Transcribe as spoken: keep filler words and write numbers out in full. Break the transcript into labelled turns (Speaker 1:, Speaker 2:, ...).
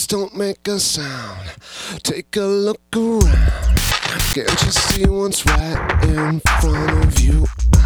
Speaker 1: don't make a sound. Take a look around. Can't you see what's right in front of you?